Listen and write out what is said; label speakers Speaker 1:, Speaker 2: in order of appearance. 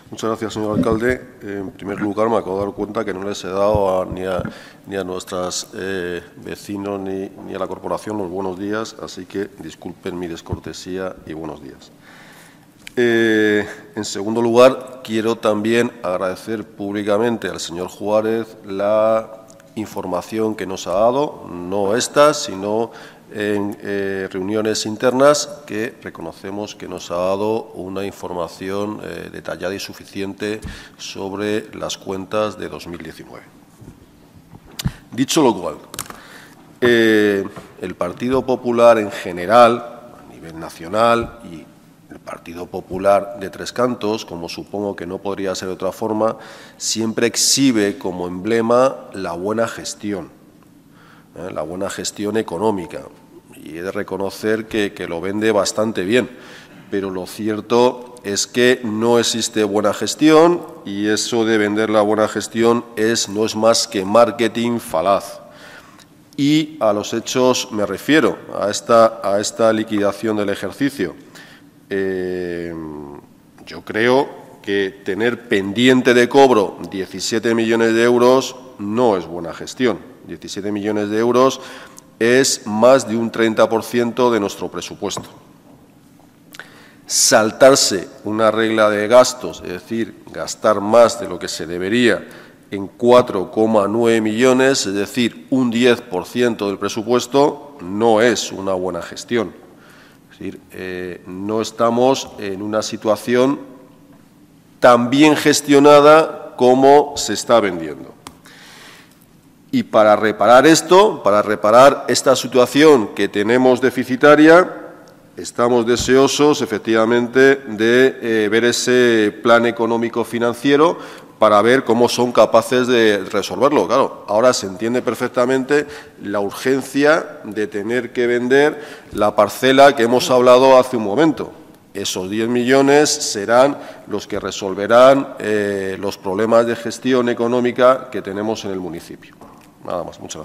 Speaker 1: Muchas gracias, señor alcalde. En primer lugar, me acabo de dar cuenta que no les he dado ni a nuestros vecinos ni a la corporación los buenos días, así que disculpen mi descortesía y buenos días. En segundo lugar, quiero también agradecer públicamente al señor Juárez la información que nos ha dado, no esta, sino en reuniones internas, que reconocemos que nos ha dado una información detallada y suficiente sobre las cuentas de 2019. Dicho lo cual, el Partido Popular en general, a nivel nacional, y el Partido Popular de Tres Cantos, como supongo que no podría ser de otra forma, siempre exhibe como emblema la buena gestión económica. Y he de reconocer que lo vende bastante bien, pero lo cierto es que no existe buena gestión y eso de vender la buena gestión no es más que marketing falaz. Y a los hechos me refiero, a esta liquidación del ejercicio. Yo creo que tener pendiente de cobro 17 millones de euros no es buena gestión. 17 millones de euros es más de un 30% de nuestro presupuesto. Saltarse una regla de gastos, es decir, gastar más de lo que se debería en 4,9 millones, es decir, un 10% del presupuesto, no es una buena gestión. Es decir, no estamos en una situación tan bien gestionada como se está vendiendo. Y para reparar esto, para reparar esta situación que tenemos deficitaria, estamos deseosos, efectivamente, de ver ese plan económico-financiero para ver cómo son capaces de resolverlo. Claro, ahora se entiende perfectamente la urgencia de tener que vender la parcela que hemos hablado hace un momento. Esos 10 millones serán los que resolverán los problemas de gestión económica que tenemos en el municipio. Nada más. Muchas gracias.